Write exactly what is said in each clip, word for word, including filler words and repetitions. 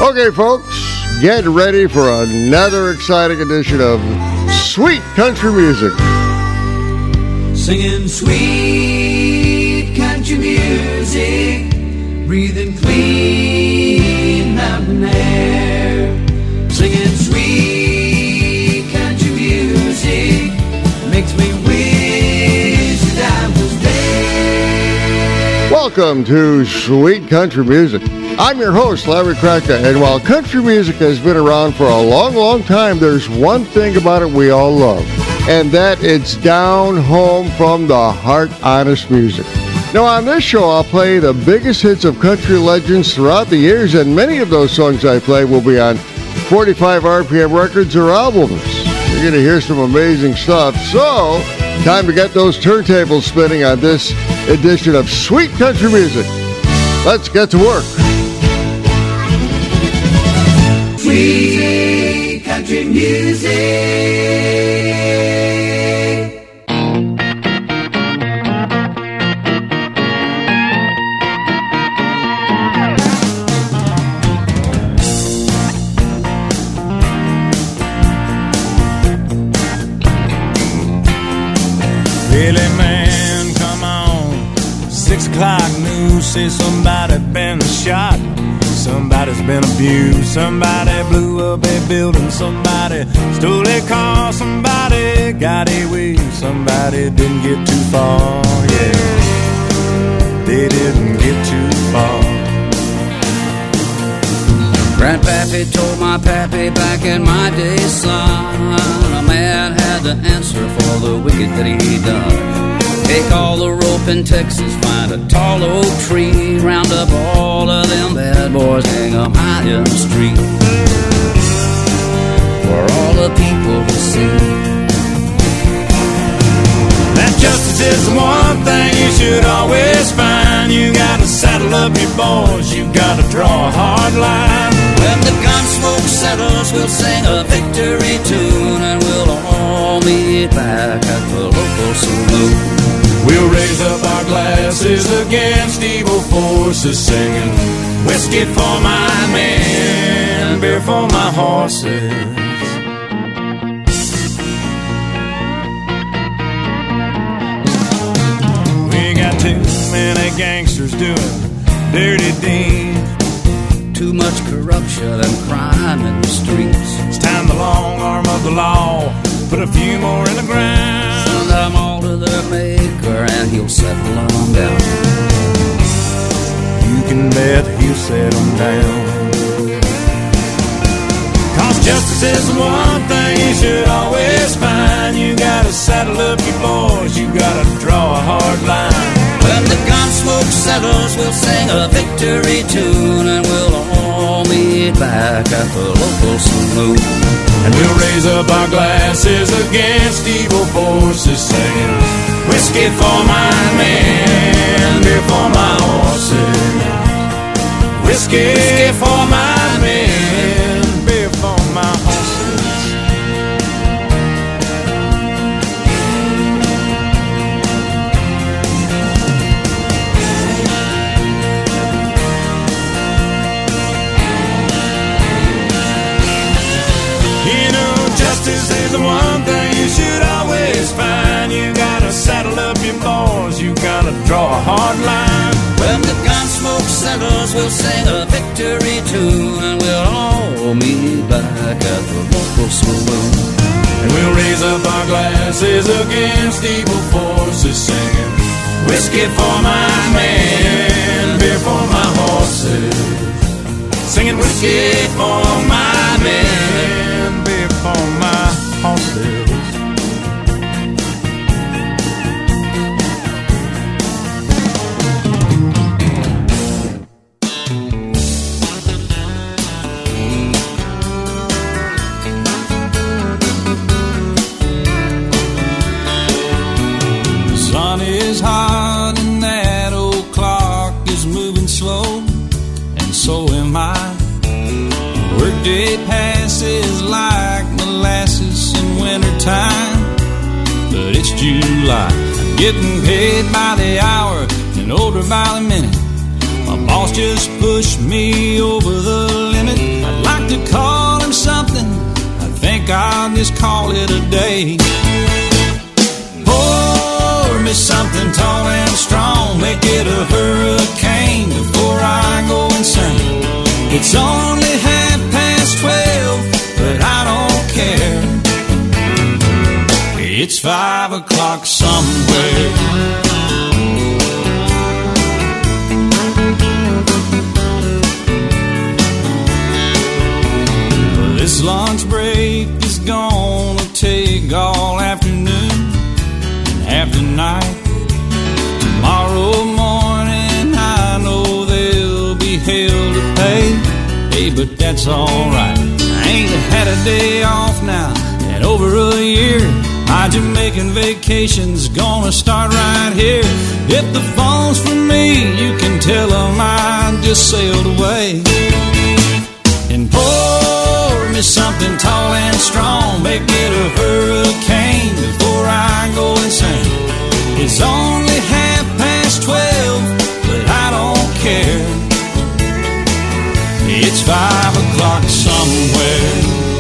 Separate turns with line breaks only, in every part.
Okay, folks, get ready for another exciting edition of Sweet Country Music.
Singing sweet country music, breathing clean mountain air. Singing sweet country music makes me wish that I was there.
Welcome to Sweet Country Music. I'm your host, Larry Kraka, and while country music has been around for a long, long time, there's one thing about it we all love, and that it's down home from the heart, honest music. Now, on this show, I'll play the biggest hits of country legends throughout the years, and many of those songs I play will be on forty-five R P M records or albums. You're going to hear some amazing stuff, so time to get those turntables spinning on this edition of Sweet Country Music. Let's get to work.
Sweet country music.
Billy, man, come on. Six o'clock news say somebody been shot. Somebody's been abused, somebody blew up a building, somebody stole a car, somebody got away, somebody didn't get too far, yeah, they didn't get too far.
Grandpappy told my pappy back in my day, son, a man had to answer for the wicked that he done. Take all the rope in Texas, find a tall oak tree, round up all of them bad boys, hang them high in the street for all the people to see.
That justice is the one thing you should always find. You gotta saddle up your boys, you gotta draw a hard line.
When the gun smoke settles, we'll sing a victory tune, and we'll all meet back at the local saloon.
We'll raise up our glasses against evil forces, singing whiskey for my men, beer for my horses. We got too many gangsters doing dirty deeds,
too much corruption and crime in the streets.
It's time the long arm of the law put a few more in the ground.
Send them all to their maker and he'll settle them down.
You can bet he'll settle them down. Cause justice is the one thing you should always find. You gotta saddle up your boys, you gotta draw a hard line.
When the gun smoke settles, we'll sing a victory tune, and we'll all meet back at the local saloon.
And we'll raise up our glasses against evil forces, singing whiskey for my men, beer for my horses. Whiskey for my men, beer for my horses. Justice is the one thing you should always find. You gotta saddle up your boys, you gotta draw a hard line.
When the gun smoke settles, we'll sing a victory tune, and we'll all meet back at the local saloon.
And we'll raise up our glasses against evil forces, singing whiskey for my men, beer for my horses. Singing whiskey for my men, beer for my horses.
The sun is hot and that old clock is moving slow, and so am I. Workday passes like molasses in wintertime, but it's July. I'm getting paid by the hour and older by the minute. My boss just pushed me over the limit. just call it a day. Pour me something tall and strong, make it a hurricane before I go insane. It's only half past twelve, but I don't care. It's five o'clock somewhere. This lunch break is gonna take all afternoon and half the night. Tomorrow morning I know there'll be hell to pay. Hey, but that's alright. I ain't had a day off now in over a year. My Jamaican vacation's gonna start right here. If the phone's for me, you can tell them I just sailed away. And pour me something tall and strong, make it a hurricane before I go insane. It's only half past twelve, but I don't care. It's five o'clock somewhere.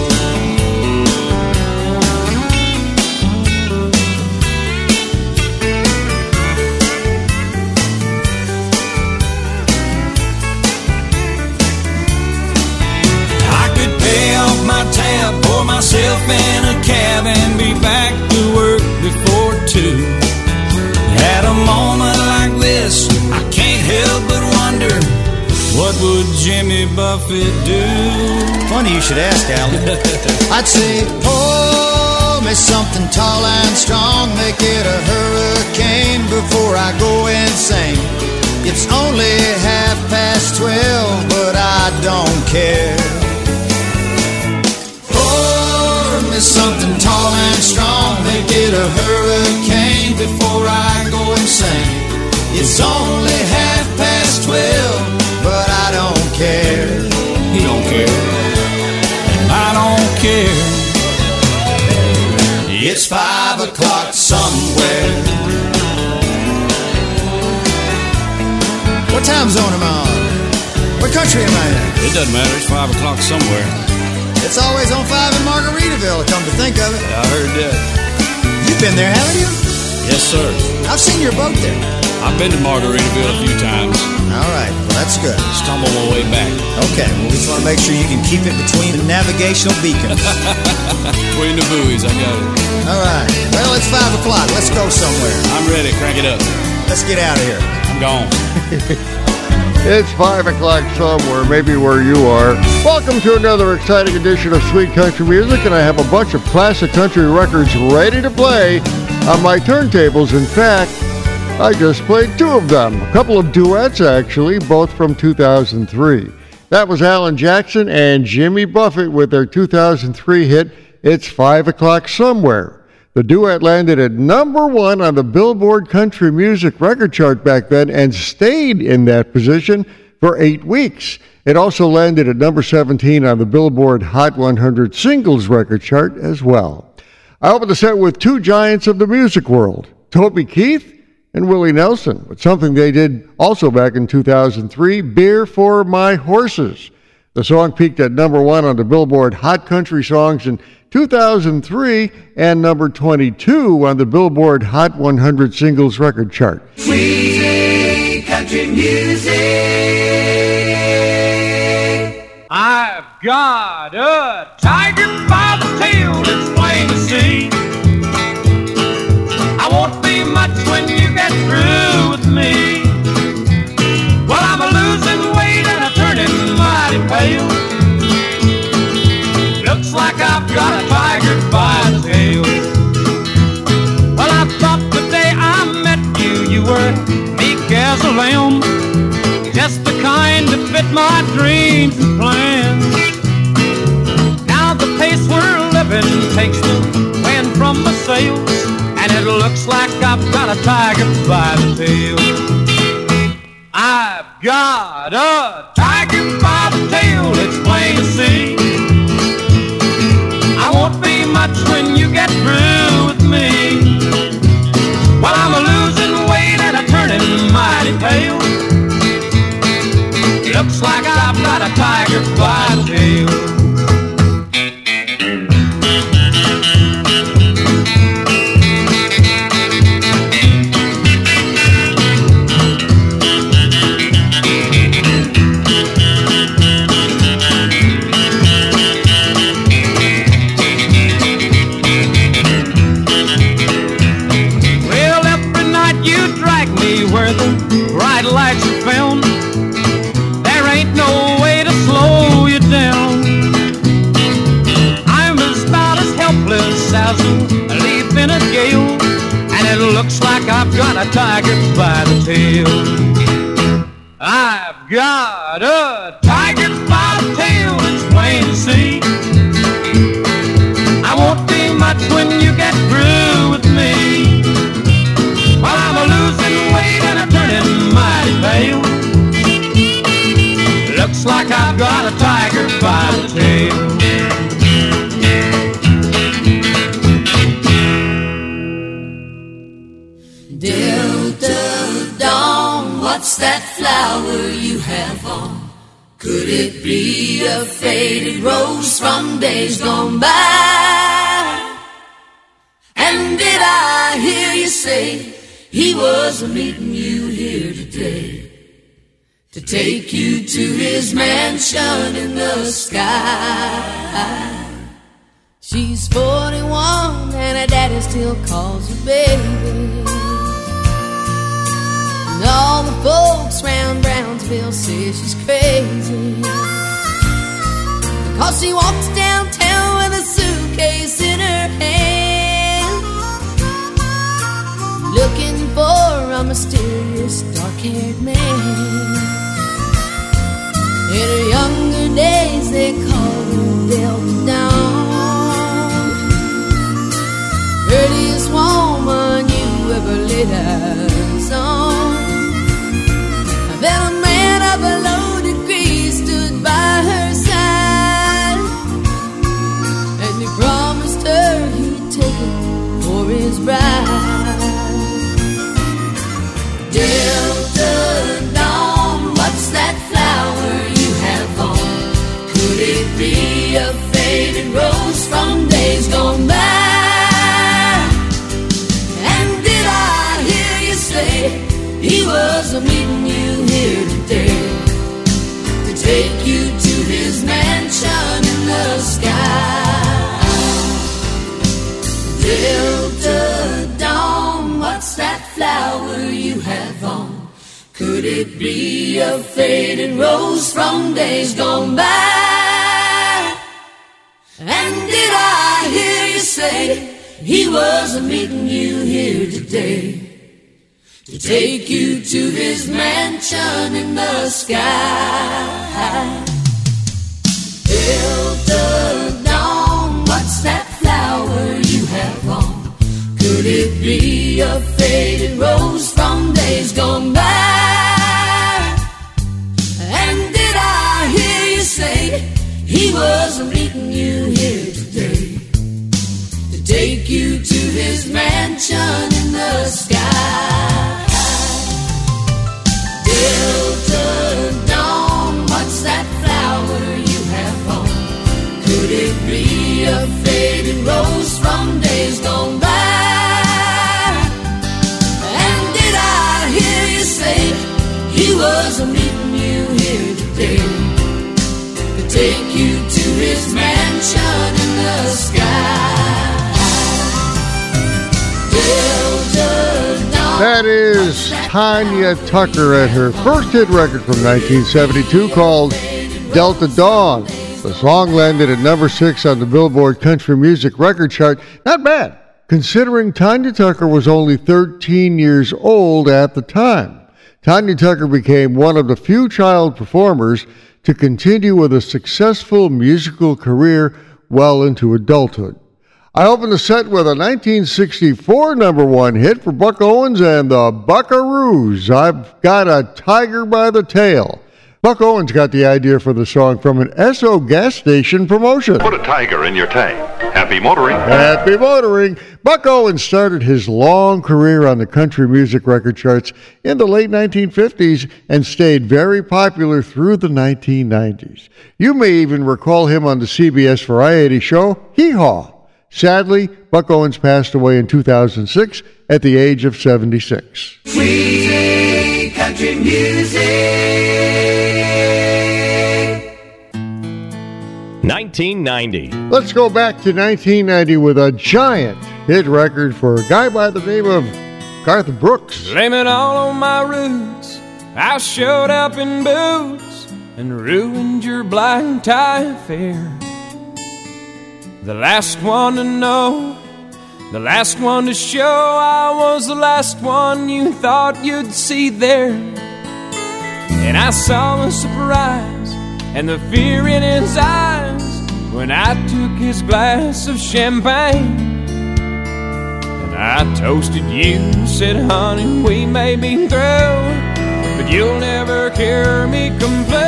Tab, pour myself in a cab and be back to work before two. At a moment like this, I can't help but wonder, what would Jimmy Buffett do?
Funny you should ask, Alan. I'd say, pour me something tall and strong, make it a hurricane before I go insane. It's only half past twelve, but I don't care. Something tall and strong, make it a hurricane before I go insane. It's only half past twelve, but I don't care.
He don't care, and I don't care.
It's five o'clock somewhere. What time zone am I on? What country am I in?
It doesn't matter, it's five o'clock somewhere.
It's always on five in Margaritaville, come to think of it.
Yeah, I heard that.
You've been there, haven't you?
Yes, sir.
I've seen your boat there.
I've been to Margaritaville a few times.
All right, well, that's good.
Stumble my way back.
Okay, well, we just want to make sure you can keep it between the navigational beacons.
Between the buoys, I got it.
All right, well, it's five o'clock. Let's go somewhere.
I'm ready. Crank it up.
Let's get out of here.
I'm gone.
It's five o'clock somewhere, maybe where you are. Welcome to another exciting edition of Sweet Country Music, and I have a bunch of classic country records ready to play on my turntables. In fact, I just played two of them. A couple of duets, actually, both from two thousand three. That was Alan Jackson and Jimmy Buffett with their two thousand three hit, It's Five O'Clock Somewhere. The duet landed at number one on the Billboard Country Music record chart back then and stayed in that position for eight weeks. It also landed at number seventeen on the Billboard Hot one hundred Singles record chart as well. I opened the set with two giants of the music world, Toby Keith and Willie Nelson, with something they did also back in two thousand three, Beer for My Horses. The song peaked at number one on the Billboard Hot Country Songs in two thousand three and number twenty-two on the Billboard Hot one hundred Singles record chart.
Sweet country music.
I've got a tiger by the tail, it's plain to see. I won't be much when you get through with me. Well, I'm a losing weight and I'm turning mighty pale. Looks like I've got a tiger by the tail. Well, I thought the day I met you, you were meek as a lamb, just the kind that fit my dreams and plans. Now the pace we're living takes the wind from my sails, and it looks like I've got a tiger by the tail. I've got a tiger by the tail, it's plain to see. I won't be much when you get through with me. Well, I'm a losing weight and I'm turning mighty pale. Looks like I've got a tiger by the tail. you get through with me. Well, I'm a losing weight and I'm turning mighty pale. Looks like I've got a tiger by the tail.
Delta Dawn, what's that flower you have on? Could it be a faded rose from days gone by? And did I hear you say he was meeting you here today to take you to his mansion in the sky? She's forty-one and her daddy still calls her baby. And all the folks round Brownsville say she's crazy because she walks downtown with a suitcase in her hand, looking for a mysterious dark-haired man. In her younger days they called her Delta Dawn, prettiest woman you ever laid eyes on. Then a man of a low degree stood by her side, and he promised her he'd take her for his bride. Delta Dawn, what's that flower you have on? Could it be a faded rose from days gone by? And did I hear you say he was a meeting you here today to take you to his mansion in the sky? Delta Dawn, what's that flower you have on? Could it be a faded rose from days gone by? And did I hear you say he was a meeting you here today to take you to his mansion in the sky? Delta Dawn, what's that flower you have on? Could it be a faded rose from days gone by? And did I hear you say he was meeting you here today to take you to his mansion in the sky? Delta Dawn, what's that flower you have on? Could it be a faded rose from days gone by? And did I hear you say he was meeting you here today to take you to his mansion in the sky? Delta Dawn.
That is Tanya Tucker at her first hit record from nineteen seventy-two called Delta Dawn. The song landed at number six on the Billboard Country Music Record Chart. Not bad, considering Tanya Tucker was only thirteen years old at the time. Tanya Tucker became one of the few child performers to continue with a successful musical career well into adulthood. I opened the set with a nineteen sixty-four number one hit for Buck Owens and the Buckaroos. I've Got a Tiger by the Tail. Buck Owens got the idea for the song from an Esso gas station promotion.
Put a tiger in your tank. Happy motoring.
Happy motoring. Buck Owens started his long career on the country music record charts in the late nineteen fifties and stayed very popular through the nineteen nineties. You may even recall him on the C B S variety show Hee Haw. Sadly, Buck Owens passed away in two thousand six at the age of seventy-six.
Sweet country music.
nineteen ninety.
Let's go back to nineteen ninety with a giant hit record for a guy by the name of Garth Brooks.
Blame it all on my roots. I showed up in boots and ruined your black tie affair. The last one to know, the last one to show, I was the last one you thought you'd see there. And I saw the surprise and the fear in his eyes when I took his glass of champagne
I toasted you, said, honey, we may be through, but you'll never hear me complain.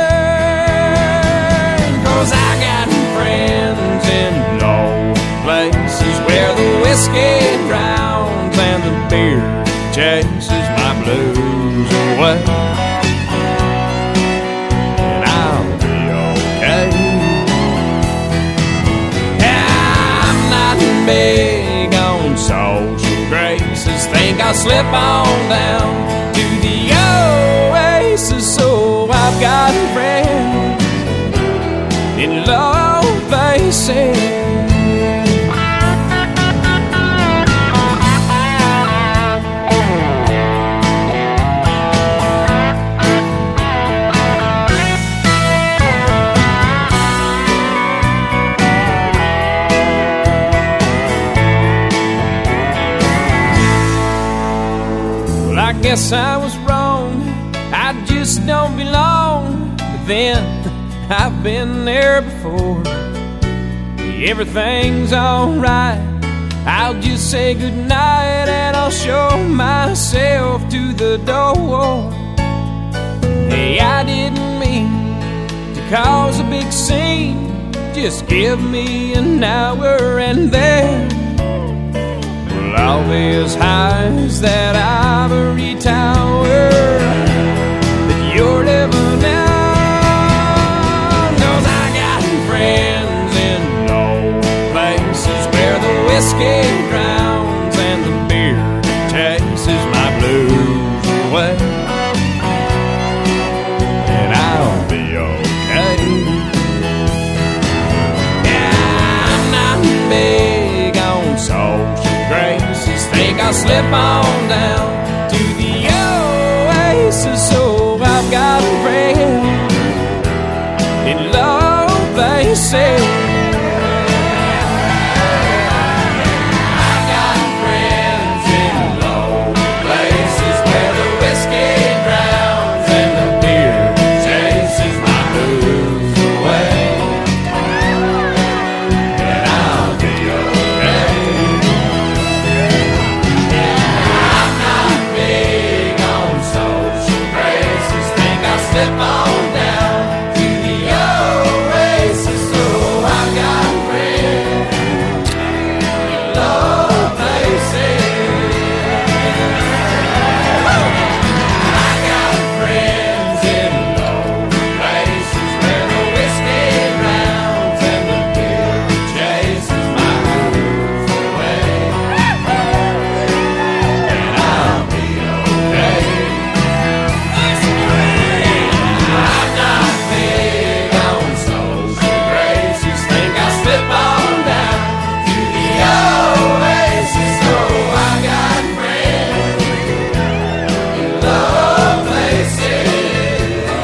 'Cause I got friends in low places where the whiskey drowns and the beer chases my blues away. And I'll be okay. I'm not big on social graces. Think I'll slip on down to the oasis. So I've got friends in low places. Well, I guess I was wrong. I just don't belong. But then I've been there before. Everything's alright. I'll just say goodnight and I'll show myself to the door. Hey, I didn't mean to cause a big scene. Just give me an hour and then, well, I'll be as high as that ivory tower that you're living in. Friends in low places where the whiskey drowns and the beer chases my blues away. And I'll be okay. Yeah, I'm not big on social graces. Think I'll slip on down to the oasis. So I've got a friend in love places. I got friends in low places where the whiskey drowns and the beer chases my blues away. And I'll be okay. Yeah, I'm not big on social graces. Think I'll slip on down to the oasis. So I've got friends in low places. I got friends in low places where the whiskey drowns and the beer chases my blues away. And I'll be okay. I'm not big on social graces. Think I'll slip on down to the oasis. So I got friends in low places.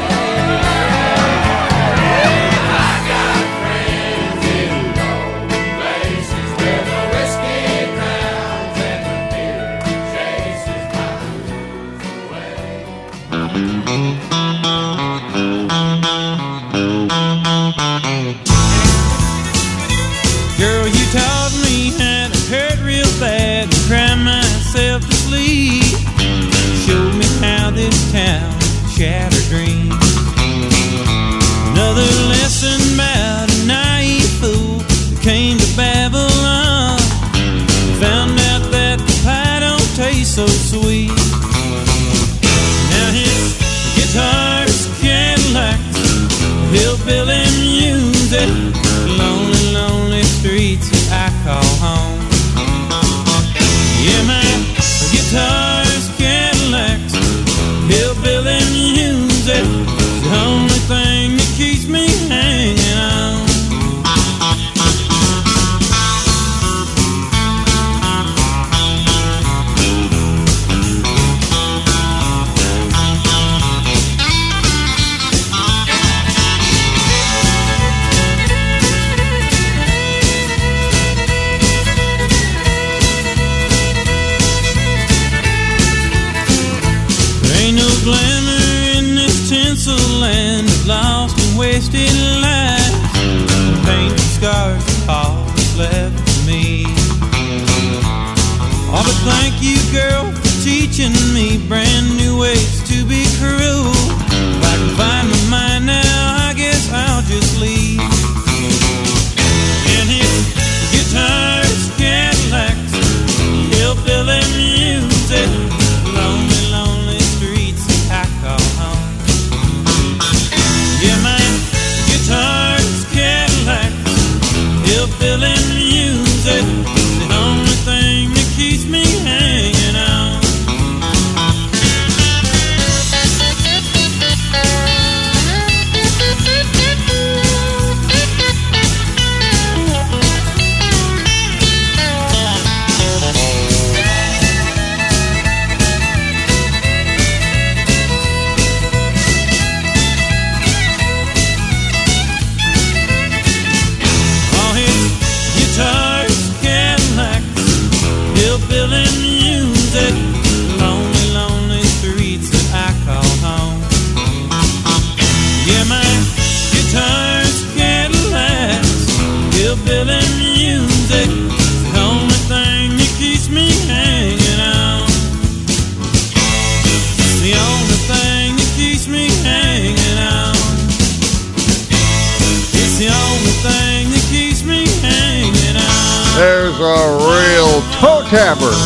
I got friends in low places where the whiskey drowns and the beer chases my blues away.
Girl, you taught me how to hurt real bad and cry myself to sleep. Showed me how this town shattered dreams. Another lesson about a naive fool who came to Babylon. Found out that the pie don't taste so sweet. Now his guitar's Cadillacs, hillbilly music, lonely, lonely streets that I call home. Yeah, my guitar's Cadillacs, hillbilly music, the only thing that keeps me hanging on. There ain't no glamour in this tinsel land of lost and wasted life.
There's a real toe tapper.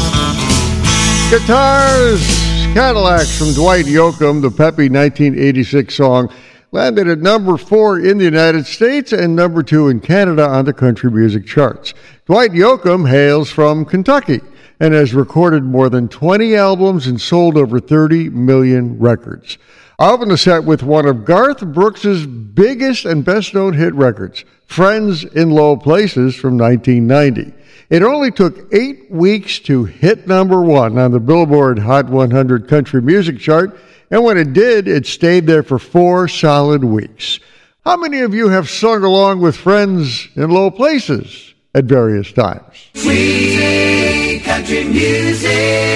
Guitars, Cadillacs from Dwight Yoakam, the peppy nineteen eighty-six song, landed at number four in the United States and number two in Canada on the country music charts. Dwight Yoakam hails from Kentucky and has recorded more than twenty albums and sold over thirty million records. I opened the set with one of Garth Brooks' biggest and best-known hit records, Friends in Low Places from nineteen ninety. It only took eight weeks to hit number one on the Billboard Hot one hundred Country Music Chart, and when it did, it stayed there for four solid weeks. How many of you have sung along with Friends in Low Places at various times?
Sweet country music.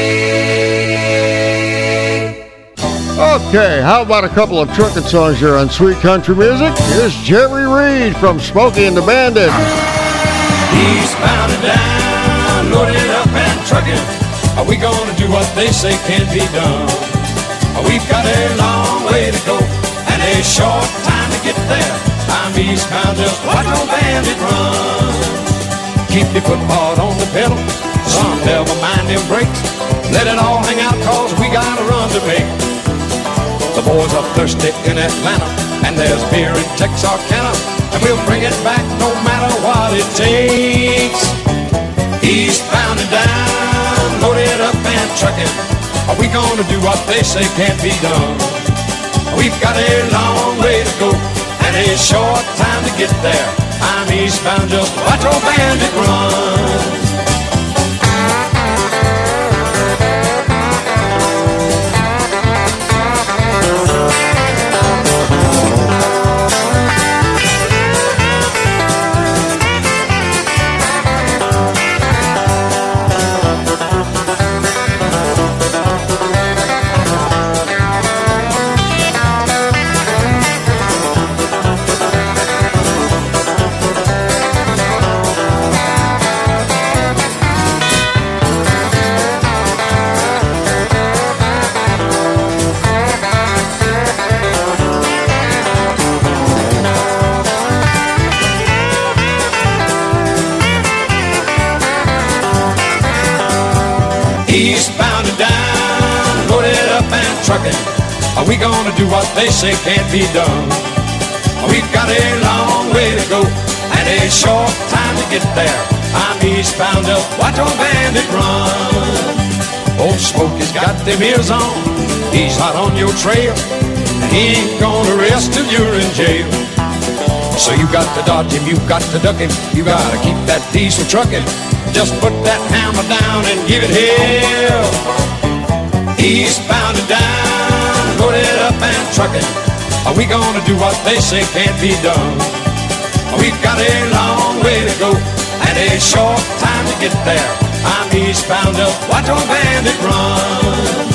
Okay, how about a couple of trucking songs here on Sweet Country Music? Here's Jerry Reed from Smokey and the Bandit.
Eastbound and down, loaded up and trucking. Are we gonna do what they say can't be done? We've got a long way to go and a short time to get there. I'm eastbound, just watch old bandit run. Keep your foot hard on the pedal, son, never mind them brakes. Let it all hang out, cause we got a run to make. The boys are thirsty in Atlanta, and there's beer in Texarkana, and we'll bring it back no matter what it takes. Eastbound and down, loaded up and trucking. Are we gonna do what they say can't be done? We've got a long way to go and a short time to get there. I'm eastbound, just watch old bandit run. Eastbound and down, loaded up and trucking. Are we gonna do what they say can't be done? We've got a long way to go and a short time to get there. I'm eastbound, just watch old bandit run. Old Smokey's got them ears on, he's hot on your trail, and he ain't gonna rest till you're in jail. So you got to dodge him, you got to duck him, you gotta keep that diesel trucking. Just put that hammer down and give it hell. Eastbound and down, loaded up and trucking. Are we gonna do what they say can't be done? We've got a long way to go and a short time to get there. I'm eastbound, just watch old bandit run.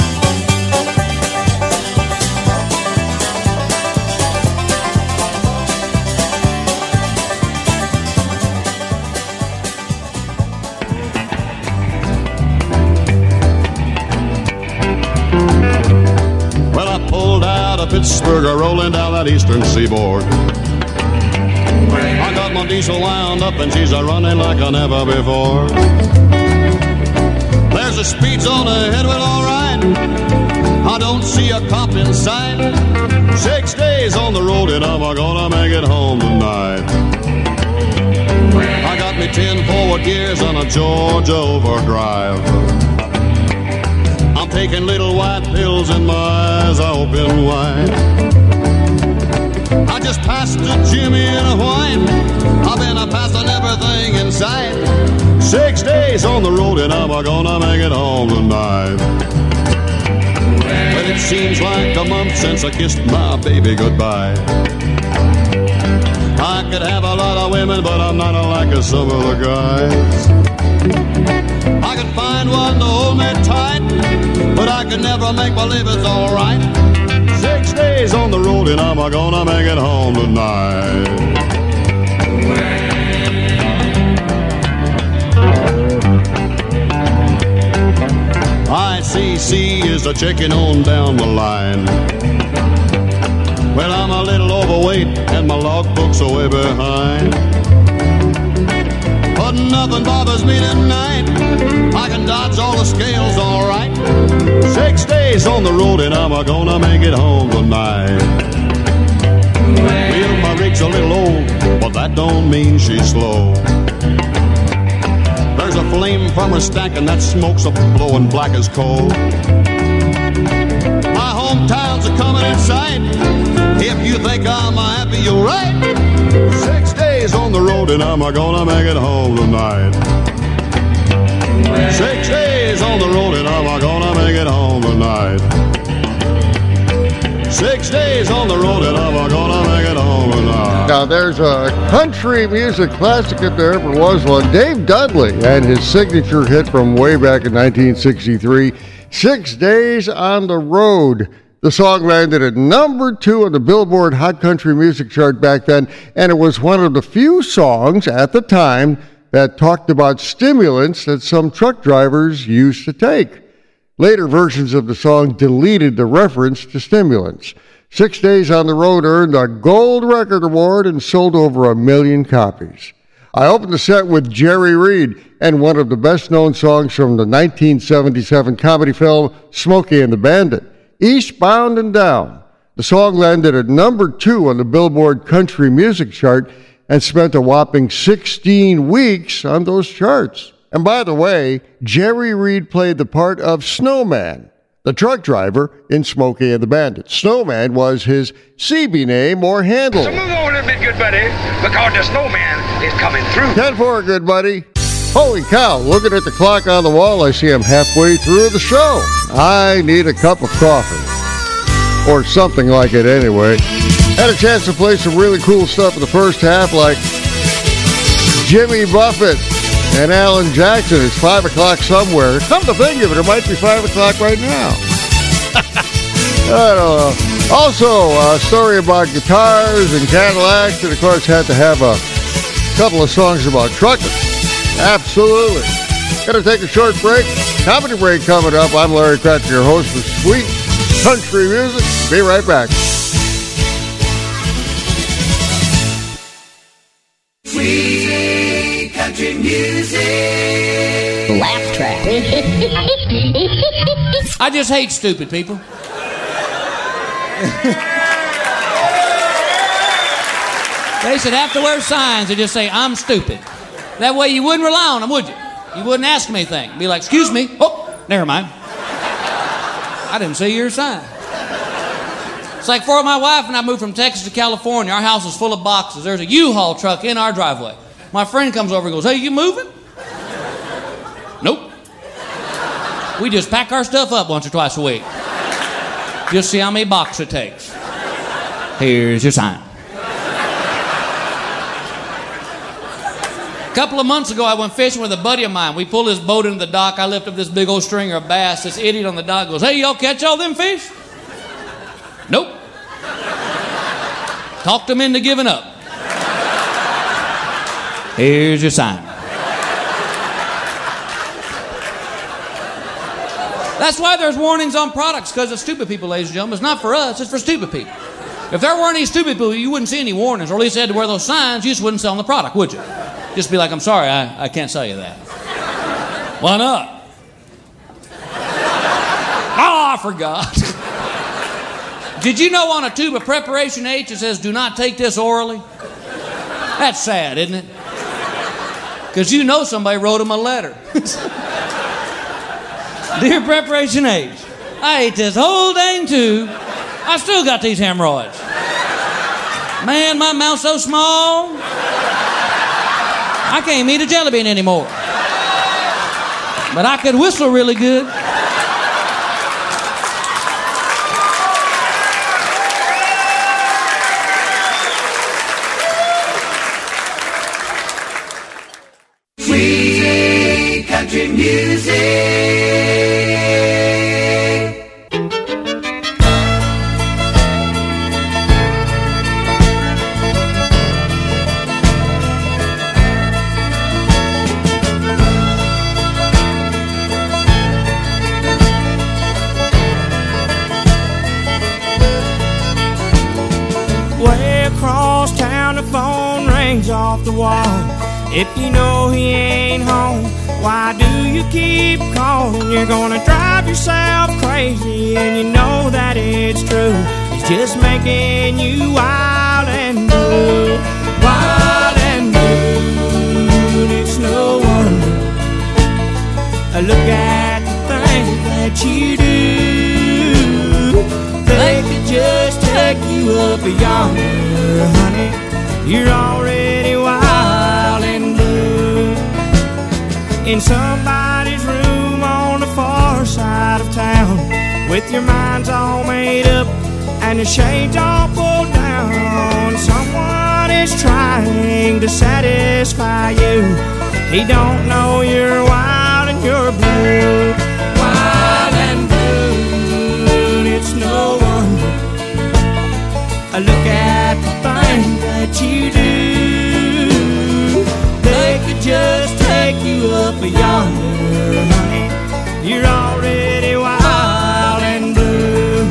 Pittsburgh are rolling down that eastern seaboard. I got my diesel wound up and she's a running like I never before. There's a speed zone ahead, well alright. I don't see a cop in sight. Six days on the road and I'm gonna make it home tonight. I got me ten forward gears on a Georgia overdrive. I'm taking little white pills and my eyes are open wide. I just passed a Jimmy in a white. I've been a passing everything in sight. Six days on the road and I'm gonna make it home tonight. But it seems like a month since I kissed my baby goodbye. I could have a lot of women, but I'm not like some of the guys. I could find one to hold me tight, but I could never make believe it's alright. Six days on the road and I'm gonna make it home tonight. I C C is a checking on down the line. Well, I'm a little overweight and my logbook's are way behind. but nothing bothers me tonight. I can dodge all the scales all right. Six days on the road and I'm gonna make it home tonight. Well, my rig's a little old, but that don't mean she's slow. There's a flame from her stack and that smoke's a blowing black as coal. My hometowns are coming in sight. If you think I'm happy, you're right. Six days on the road and I'm gonna make it home tonight. Six days on the road and I'm gonna make it home tonight. Six days on the road and I'm gonna make it home tonight.
Now there's a country music classic if there ever was one. Dave Dudley and his signature hit from way back in nineteen sixty-three, Six Days on the Road. The song landed at number two on the Billboard Hot Country Music Chart back then, and it was one of the few songs at the time that talked about stimulants that some truck drivers used to take. Later versions of the song deleted the reference to stimulants. Six Days on the Road earned a Gold Record Award and sold over a million copies. I opened the set with Jerry Reed and one of the best-known songs from the nineteen seventy-seven comedy film Smokey and the Bandit, Eastbound and Down. The song landed at number two on the Billboard Country Music Chart and spent a whopping sixteen weeks on those charts. And by the way, Jerry Reed played the part of Snowman, the truck driver in Smokey and the Bandit. Snowman was his C B name or handle.
So move on a little bit, good buddy, because the snowman is coming through.
ten four, good buddy. Holy cow, looking at the clock on the wall, I see I'm halfway through the show. I need a cup of coffee. Or something like it anyway. Had a chance to play some really cool stuff in the first half, like Jimmy Buffett and Alan Jackson. It's five o'clock somewhere. Come to think of it, it might be five o'clock right now. I don't know. Also, a story about guitars and Cadillacs, and of course had to have a couple of songs about trucking. Absolutely. Gonna take a short break. Comedy break coming up. I'm Larry Cratchit, your host for Sweet Country Music. Be right back.
Sweet country music.
Laugh track.
I just hate stupid people. They should have to wear signs that just say, I'm stupid. That way you wouldn't rely on them, would you? You wouldn't ask them anything. Be like, excuse me. Oh, never mind. I didn't see your sign. It's like for my wife and I moved from Texas to California. Our house was full of boxes. There's a U-Haul truck in our driveway. My friend comes over and goes, hey, you moving? Nope. We just pack our stuff up once or twice a week. Just see how many boxes it takes. Here's your sign. A couple of months ago, I went fishing with a buddy of mine. We pulled his boat into the dock. I lifted up this big old stringer of bass. This idiot on the dock goes, hey, y'all catch all them fish? Nope. Talked them into giving up. Here's your sign. That's why there's warnings on products, because it's stupid people, ladies and gentlemen. It's not for us, it's for stupid people. If there weren't any stupid people, you wouldn't see any warnings, or at least they had to wear those signs, you just wouldn't sell them the product, would you? Just be like, I'm sorry, I, I can't sell you that. Why not? Oh, I forgot. Did you know on a tube of Preparation H it says, do not take this orally? That's sad, isn't it? Because you know somebody wrote them a letter. Dear Preparation H, I ate this whole dang tube. I still got these hemorrhoids. Man, my mouth's so small, I can't eat a jelly bean anymore. But I could whistle really good.
Sweet country music.
writing's off the wall. If you know he ain't home, why do you keep calling? You're gonna drive yourself crazy, and you know that it's true. He's just making you wild and blue, wild and blue. And it's no wonder. Look at the things that you do. They could just take you up yonder, honey. You're already wild and blue. In somebody's room on the far side of town, with your mind's all made up and the shades all pulled down. Someone is trying to satisfy you. He don't know you're wild and you're blue, wild and blue. And it's no wonder. Look at the things that you do. They could just take you up yonder, honey. You're already wild and blue.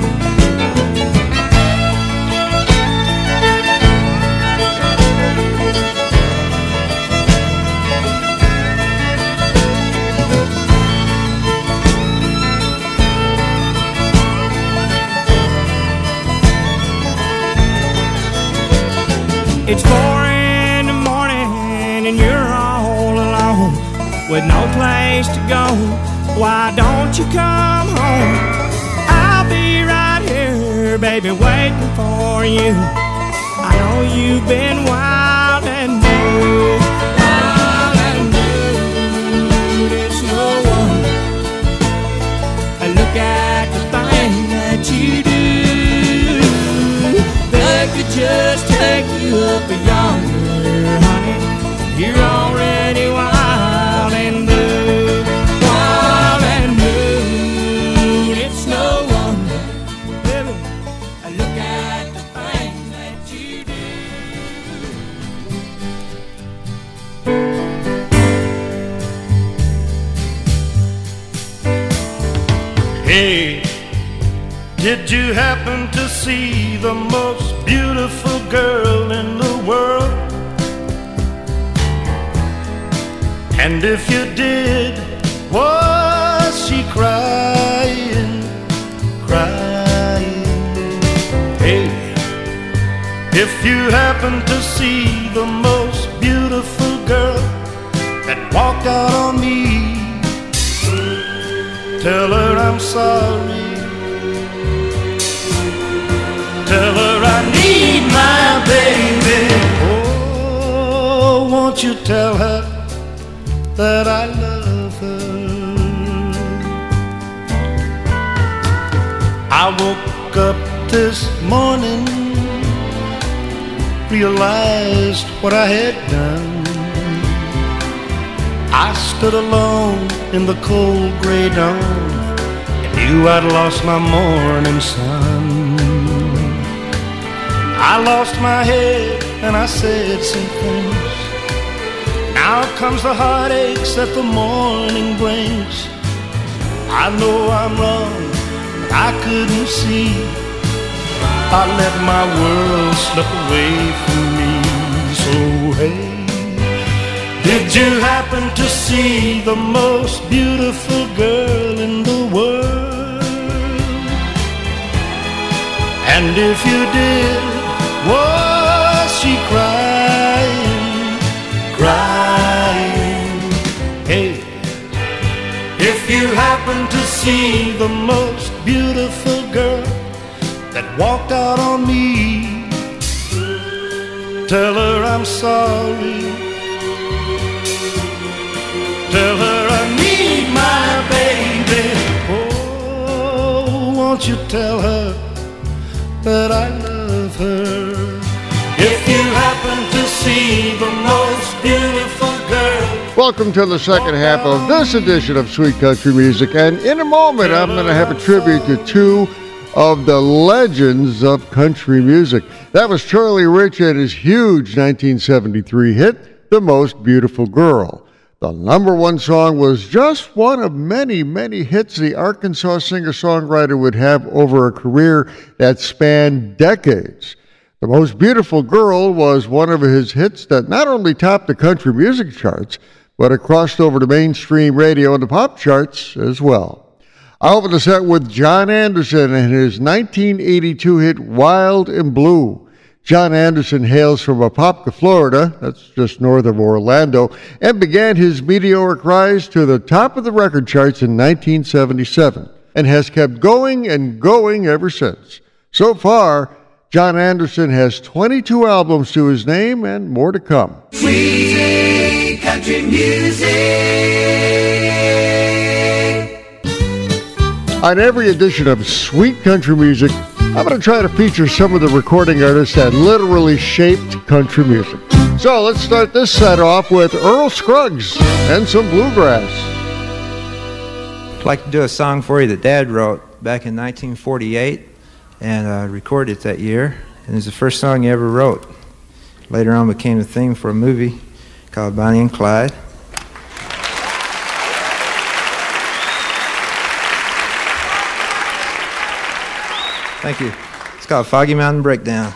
It's four in the morning and you're all alone with no place to go. Why don't you come home? I'll be right here, baby, waiting for you. I know you've been wild and blue, wild and blue. It's no wonder. Look at the thing that you do. They could just take you up yonder, honey. You're already wild and blue, wild and blue. It's no wonder, baby. Look at the things that you
do. Hey, did you happen to see the most beautiful girl in the world? And if you did, was she crying, crying? Hey, if you happen to see the most beautiful girl that walked out on me, tell her I'm sorry. Tell her I need my baby. Oh, won't you tell her that I love her? I woke up this morning, realized what I had done. I stood alone in the cold gray dawn and knew I'd lost my morning sun. I lost my head and I said some things. Now comes the heartaches that the morning brings. I know I'm wrong, but I couldn't see. I let my world slip away from me. So hey, did you happen to see the most beautiful girl in the world? And if you did, was she crying, crying? Hey, if you happen to see the most beautiful girl that walked out on me, tell her I'm sorry. Tell her I need my baby. Oh, won't you tell her that I love her? If you happen to see the most beautiful girl.
Welcome to the second half of this edition of Sweet Country Music. And in a moment, I'm going to have a tribute to two of the legends of country music. That was Charlie Rich and his huge nineteen seventy-three hit, The Most Beautiful Girl. The number one song was just one of many, many hits the Arkansas singer-songwriter would have over a career that spanned decades. The Most Beautiful Girl was one of his hits that not only topped the country music charts, but it crossed over to mainstream radio and the pop charts as well. I opened the set with John Anderson and his nineteen eighty-two hit Wild and Blue. John Anderson hails from Apopka, Florida, that's just north of Orlando, and began his meteoric rise to the top of the record charts in nineteen seventy-seven, and has kept going and going ever since. So far, John Anderson has twenty-two albums to his name and more to come.
Sweet country music.
On every edition of Sweet Country Music, I'm going to try to feature some of the recording artists that literally shaped country music. So let's start this set off with Earl Scruggs and some bluegrass.
I'd like to do a song for you that Dad wrote back in nineteen forty-eight and uh, recorded it that year. And it's the first song he ever wrote. Later on became the theme for a movie called Bonnie and Clyde. Thank you. It's called Foggy Mountain Breakdown.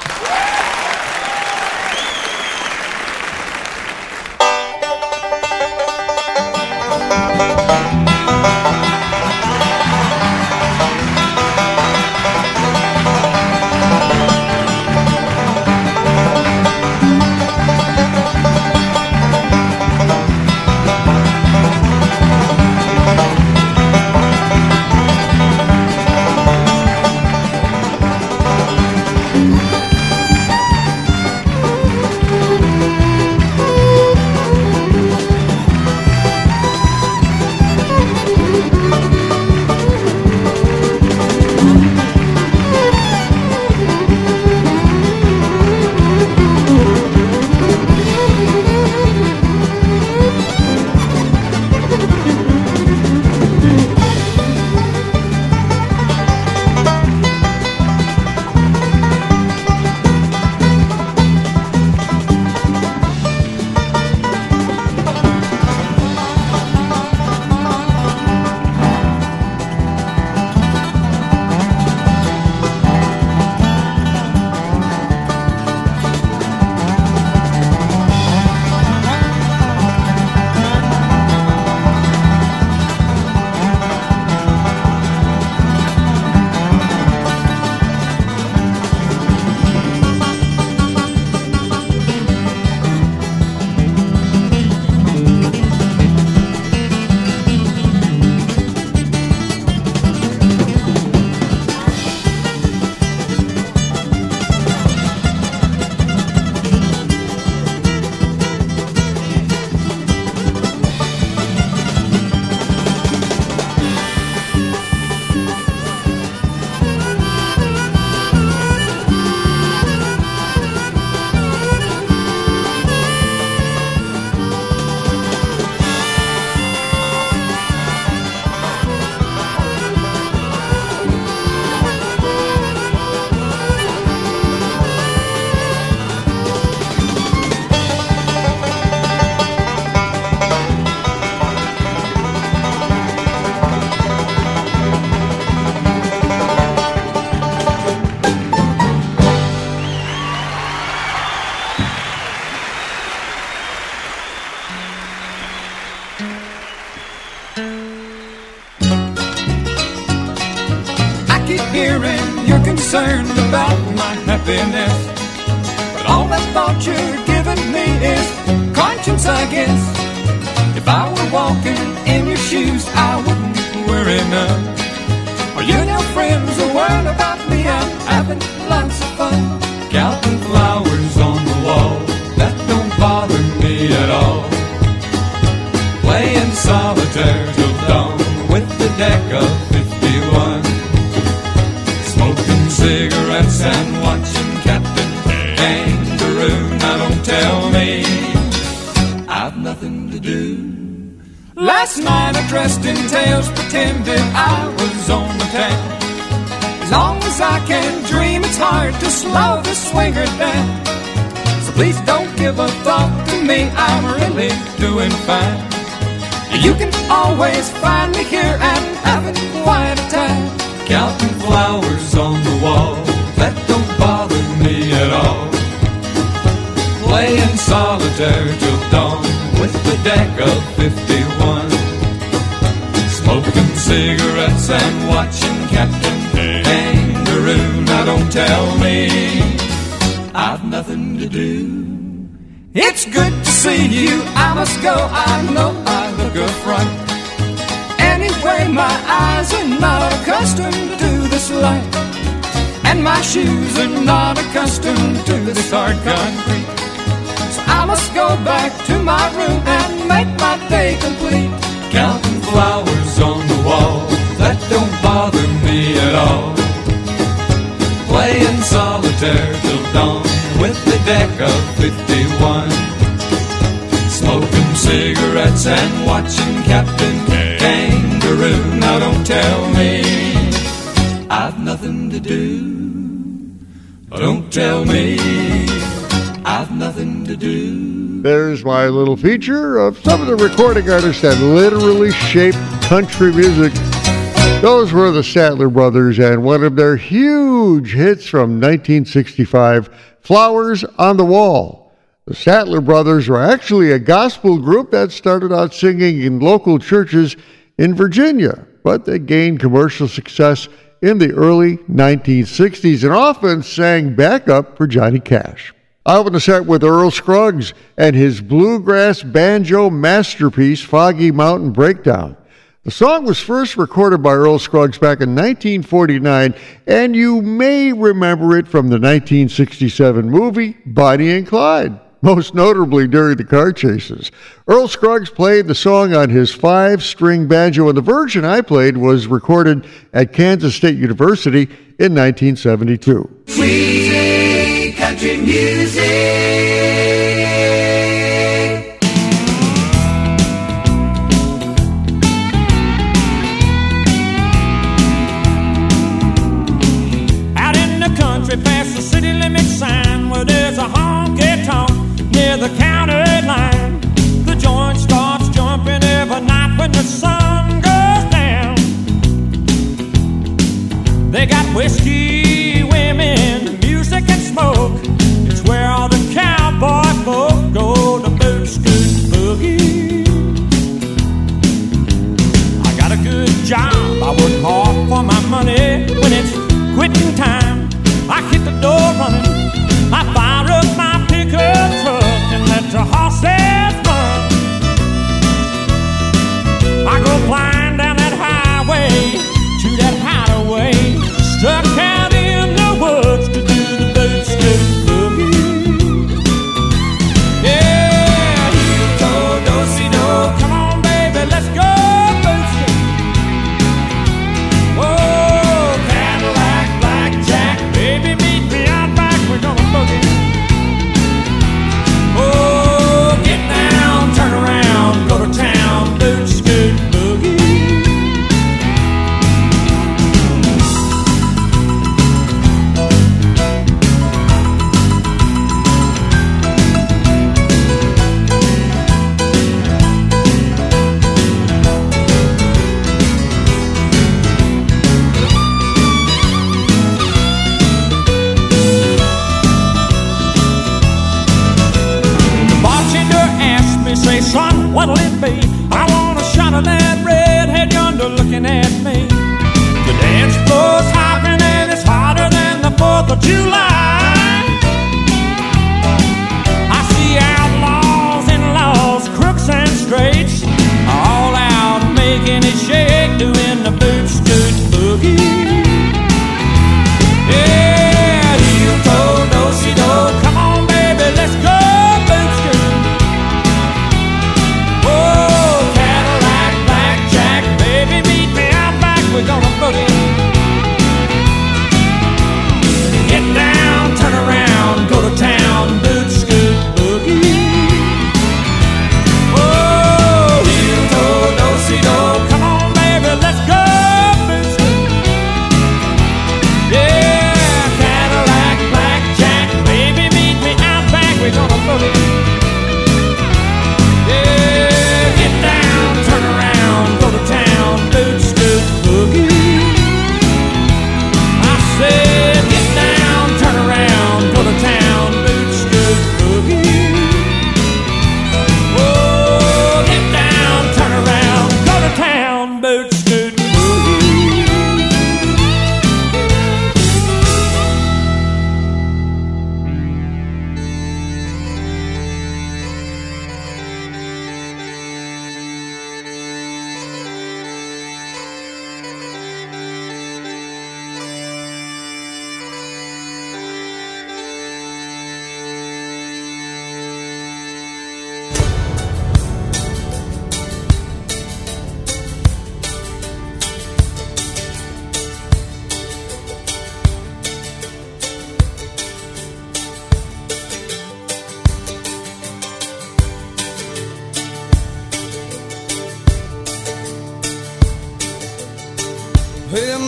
hearing you're concerned about my happiness, but all that thought you're giving me is conscience, I guess. If I were walking in your shoes, I wouldn't worry none. Are you now friends or worried about me? I'm having lots of fun, counting flowers on the wall. That don't bother me at all. Playing solitaire till dawn with the deck of fifty-one, smoking cigarettes and watching Captain Kangaroo. Now don't tell me I've nothing to do. Last night I dressed in tails, pretended I was on the town. As long as I can dream, it's hard to slow the swinger down. So please don't give a thought to me, I'm really doing fine. You can always find me here and having quite a time, counting flowers on the wall. That don't bother me
me at all. Playing solitaire till dawn with the deck of fifty-one. Smoking cigarettes and watching Captain Kangaroo. Now don't tell me I've nothing to do. It's good to see you, I must go, I know I look a fright. Anyway, my eyes are not accustomed to this light, and my shoes are not accustomed to this hard concrete. So I must go back to my room and make my day complete. Counting flowers on the wall, that don't bother me at all. Playing solitaire till dawn with the deck of fifty-one. Smoking cigarettes and watching Captain Kangaroo. Now don't tell me I've nothing to do. Don't tell me I've nothing to do.
There's my little feature of some of the recording artists that literally shaped country music. Those were the Statler Brothers and one of their huge hits from nineteen sixty-five, Flowers on the Wall. The Statler Brothers were actually a gospel group that started out singing in local churches in Virginia, but they gained commercial success in the early nineteen sixties and often sang backup for Johnny Cash. I want to start with Earl Scruggs and his bluegrass banjo masterpiece, Foggy Mountain Breakdown. The song was first recorded by Earl Scruggs back in nineteen forty-nine, and you may remember it from the nineteen sixty-seven movie Bonnie and Clyde, most notably during the car chases. Earl Scruggs played the song on his five-string banjo, and the version I played was recorded at Kansas State University in nineteen seventy-two.
Sweet country music.
Past the city limit sign where there's a honky-tonk near the county line. The joint starts jumping every night when the sun goes down. They got whiskey, women, music and smoke. It's where all the cowboy folk go to boot, scoot, boogie. I got a good job, I work hard for my money. When it's quitting time, I hit the door running, I fire up my pickup truck and let the horses run. I go flying down that highway to that hideaway, stuck out in the woods to do the boot scoot boogie. Yeah, you go do-si-do, come on baby, let's go boot scoot. Oh, Cadillac, blackjack, baby, meet me out back, we're gonna boogie. Oh, get down, turn around, go to town, boot, scoot, boogie. Say, son, what'll it be? I want a shot of that redhead yonder looking at me. The dance floor's hopping and it's hotter than the fourth of July. I see outlaws and laws, crooks and straights, all out making it shake, doing the boot scoot boogie. Yeah, you go, do-si-do, come on baby, let's go boot scoot. We're gonna boogie. Get down.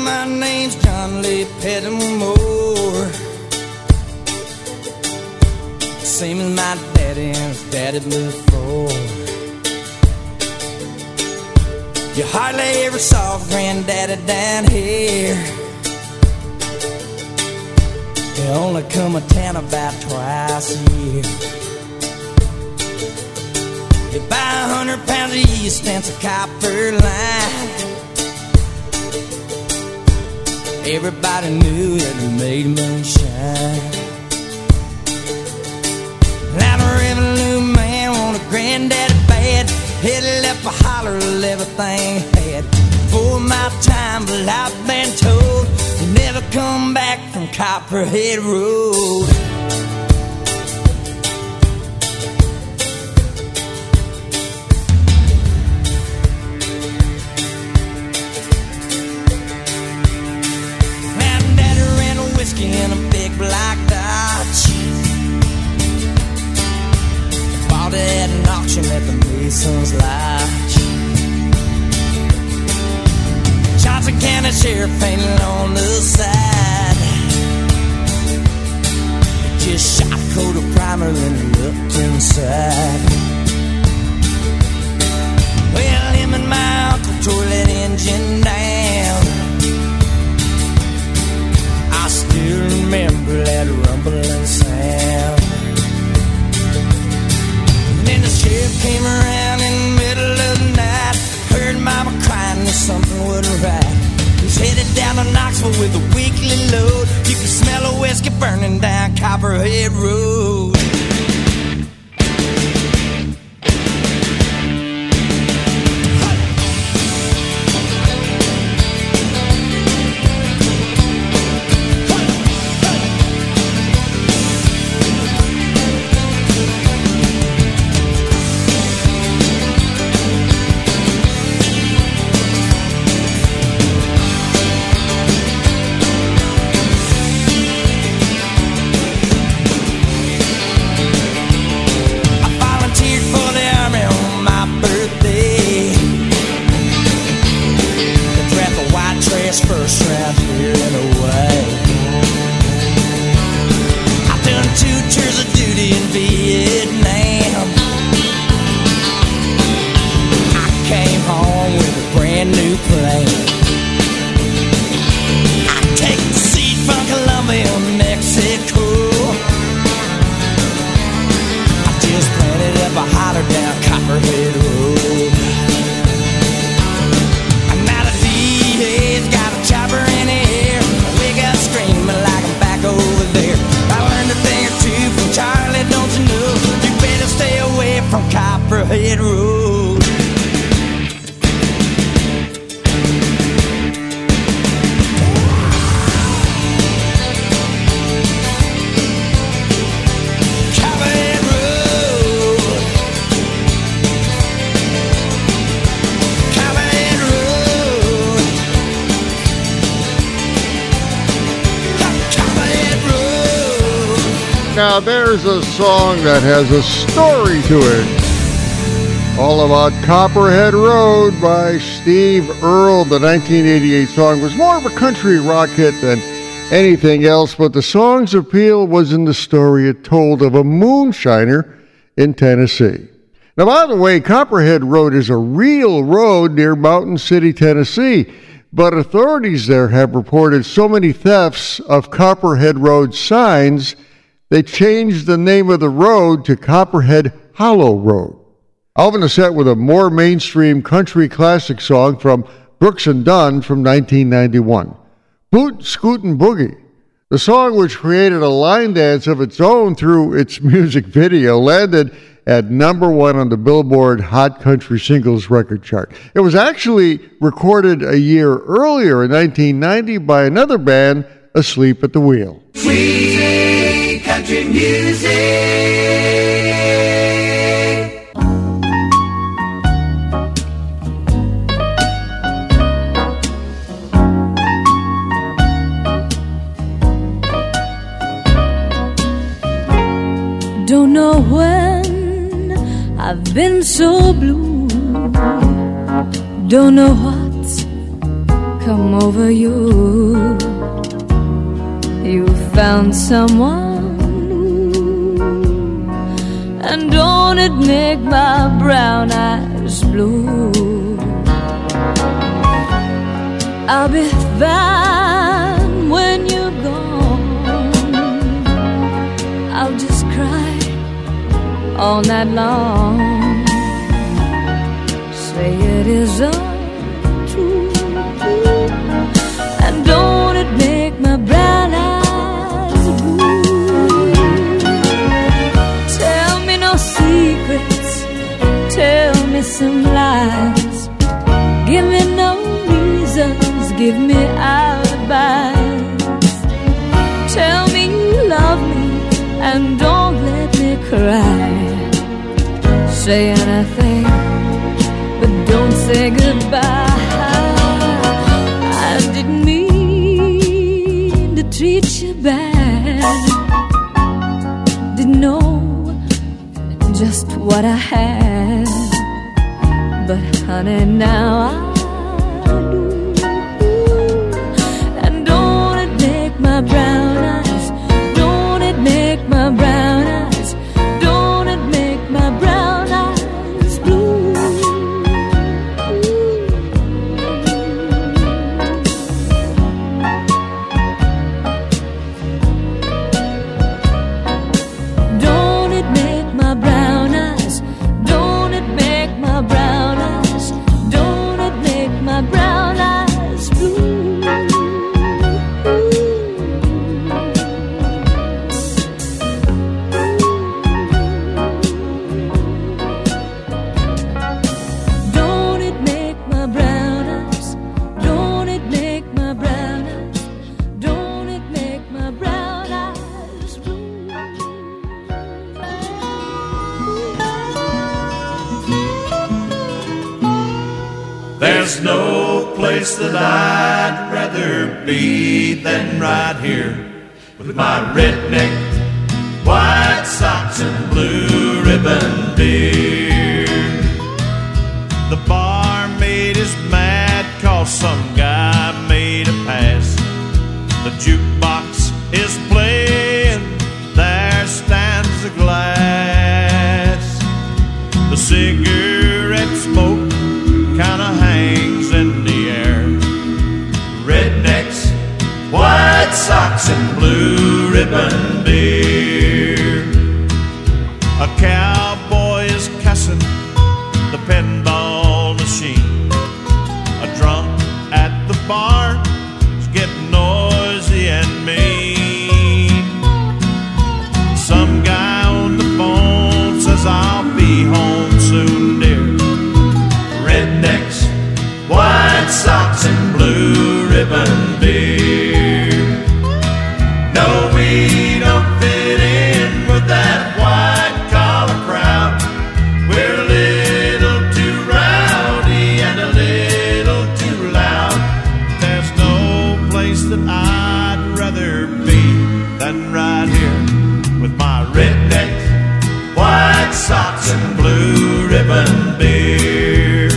my name's John Lee Pettimore. Same as my daddy and his daddy before. You hardly ever saw Granddaddy down here. They only come to town about twice a year. You buy a hundred pounds of yeast and some copper line. Everybody knew that it made moonshine. Now the revenue man want a granddaddy bad. Headed up a holler of everything he had. For my time, but I've been told you never come back from Copperhead Road. Now Daddy ran a whiskey in a big black Dodge. Bought it at an auction at the Mason's Lodge. Johnson County Sheriff painted on the side. Just shot a coat of primer then looked inside. Well, him and my uncle tore that engine down. I still remember that rumbling sound. Then the sheriff came around in the middle of the night. Heard Mama crying that something wasn't right. He's headed down to Knoxville with a weekly load. You can smell a whiskey burning down Copperhead Road. First round here and away. I've done two tours of duty in Vietnam. I came home with a brand new plane. I take the seat from Colombia, Mexico. I just planted up a holler down Copperhead Road. Chopper in the air, wake up screaming like I'm back over there. I learned a thing or two from Charlie, don't you know? You better stay away from Copperhead Road. Copperhead Road. Copperhead Road.
Now there's a song that has a story to it. All About Copperhead Road by Steve Earle. The nineteen eighty-eight song was more of a country rock hit than anything else, but the song's appeal was in the story it told of a moonshiner in Tennessee. Now, by the way, Copperhead Road is a real road near Mountain City, Tennessee, but authorities there have reported so many thefts of Copperhead Road signs they changed the name of the road to Copperhead Hollow Road. Alvin is set with a more mainstream country classic song from Brooks and Dunn from nineteen ninety-one, Boot, Scootin' Boogie. The song, which created a line dance of its own through its music video, landed at number one on the Billboard Hot Country Singles record chart. It was actually recorded a year earlier in nineteen ninety by another band, Asleep at the Wheel.
Sweet country music.
Don't know when I've been so blue. Don't know what's come over you. You found someone new, and don't it make my brown eyes blue? I'll be fine when you're gone. I'll just cry all night long. Say it isn't true, and don't it make my brown eyes blue? Tell me no secrets, tell me some lies. Give me no reasons, give me alibis. Tell me you love me and don't let me cry. Say anything, but don't say goodbye. I didn't mean to treat you bad. Didn't know just what I had, but honey, now I my brown eyes, don't it make my brown eyes, don't it make my brown eyes blue? Don't it make my brown eyes, don't it make my brown eyes, don't it make my brown eyes blue?
There's no place that I'd rather be than right here with my redneck, white socks and blue ribbon beer. The barmaid is mad 'cause some guy made a pass. The jukebox is playing, there stands a glass. The cigarette smoke kinda hangs in the air. Rednecks, white socks and blue ribbon beer. A cowboy is cussing the pinball machine. A drunk at the bar is getting noisy and mean. Some guy on the phone says I'll be home soon, dear. Rednecks, white socks and blue ribbon beer. No, we don't fit in with that white collar crowd. We're a little too rowdy and a little too loud. There's no place that I'd rather be than right here with my rednecks, white socks and blue ribbon beer.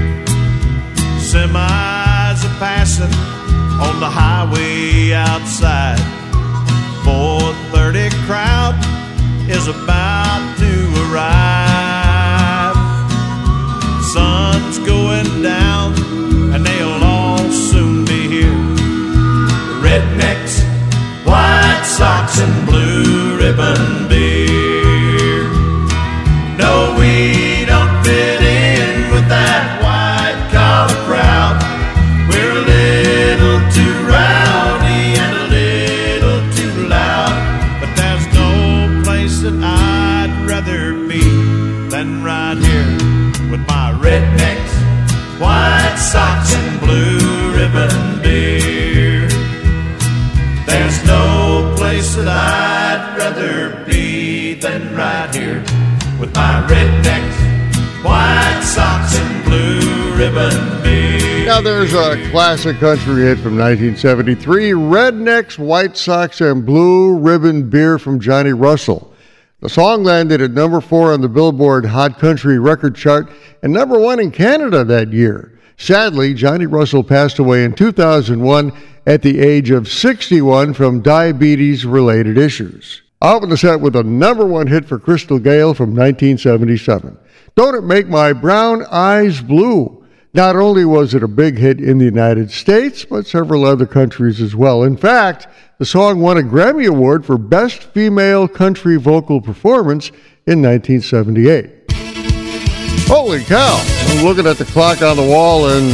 Semis are passing on the highway outside. four thirty crowd is about to arrive. Sun's going down and they'll all soon be here. Rednecks, white socks and blue ribbon beer. No, we don't fit in with that white collar crowd. We're a little too rowdy and a little too loud. But there's no place that I'd rather be than right here with my rednecks, white socks and blue ribbon beer. There's no place that I'd rather be than right here with my rednecks, white socks and blue ribbon beer.
Now there's a classic country hit from nineteen seventy-three, Rednecks, White Sox, and Blue Ribbon Beer from Johnny Russell. The song landed at number four on the Billboard Hot Country Record Chart and number one in Canada that year. Sadly, Johnny Russell passed away in two thousand one at the age of sixty-one from diabetes-related issues. I'll open the set with a number one hit for Crystal Gayle from nineteen seventy-seven. Don't It Make My Brown Eyes Blue? Not only was it a big hit in the United States, but several other countries as well. In fact, the song won a Grammy Award for Best Female Country Vocal Performance in nineteen seventy-eight. Holy cow! I'm looking at the clock on the wall and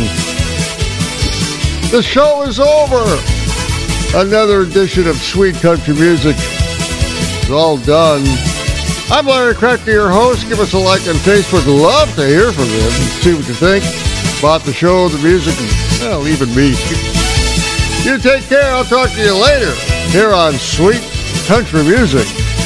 the show is over. Another edition of Sweet Country Music is all done. I'm Larry Kracker, your host. Give us a like on Facebook. Love to hear from you and see what you think about the show, the music, and, well, even me. You take care. I'll talk to you later here on Sweet Country Music.